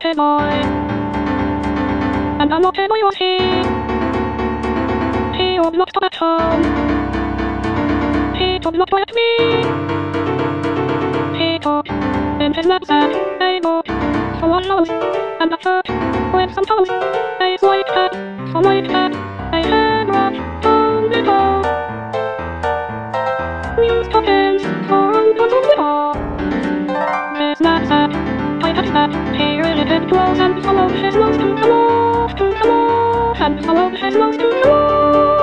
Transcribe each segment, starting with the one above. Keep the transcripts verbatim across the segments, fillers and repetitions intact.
naughty boy. And the naughty boy was he. He would not come at home. He took not at me. He took in his knapsack a book full of flowers and a shirt with some toes, a white hat, a white hat, a hairbrush, on the toe. New stockings for under the door. His knapsack, tight at his back, he really did close and followed his nose to the loft, to the loft, and followed his nose to the loft.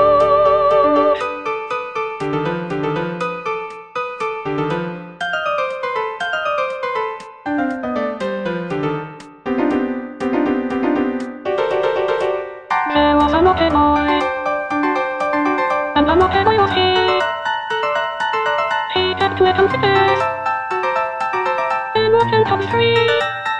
There was a naughty boy, and the naughty boy was he. He kept with him stairs, in watching top tree.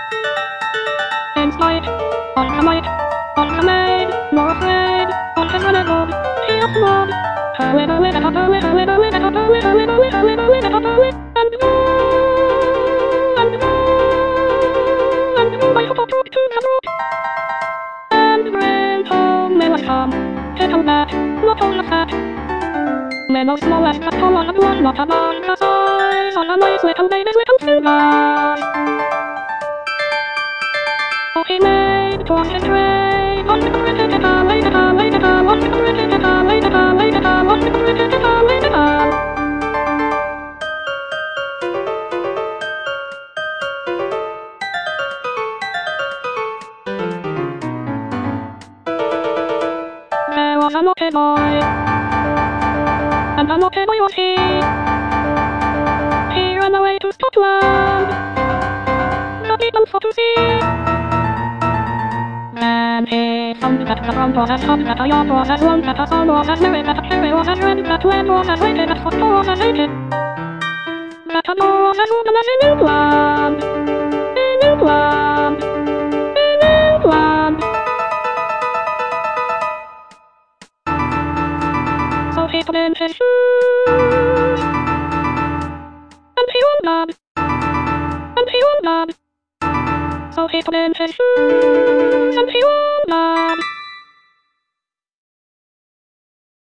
In spite of the might of the maid, more afraid of his renegade, he upload. Her widow with a cutter, with a widow with a cutter, with a widow with a widow with a cutter, with and go, and go, and go by foot to the road. And bring home me was come, take on that, not on the fat. Me no small as the tall on the one, not a man, the size on a nice little baby's little fingers. Oh, he made to on his tray, on the pretty tita, lay tita, lay tita, on the pretty tita, lay tita, lay tita, on the pretty tita, lay tita. There was a naughty boy, and the naughty boy was he. He ran away to Scotland, the Beatles for to see. And he found that the ground was as hot, that a yacht was as long, that a song was as merry, that a cherry was as red, that wind was as weighty, that football was as hated, that a door was as open as in England, in England, in England. So he put in his shoes, and he wondered, and he wondered. So he put in his shoes.